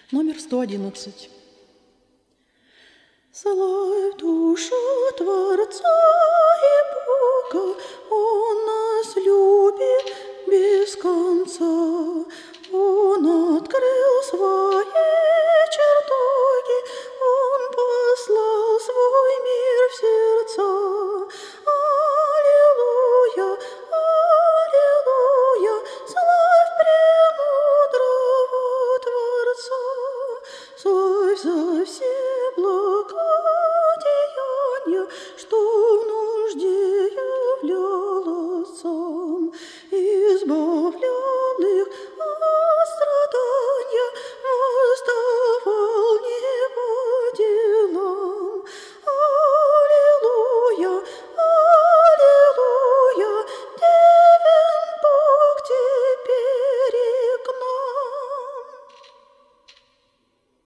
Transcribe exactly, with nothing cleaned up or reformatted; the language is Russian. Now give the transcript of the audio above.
Номер сто одиннадцать. Славь душа Творца и Бога, Он нас любит без конца.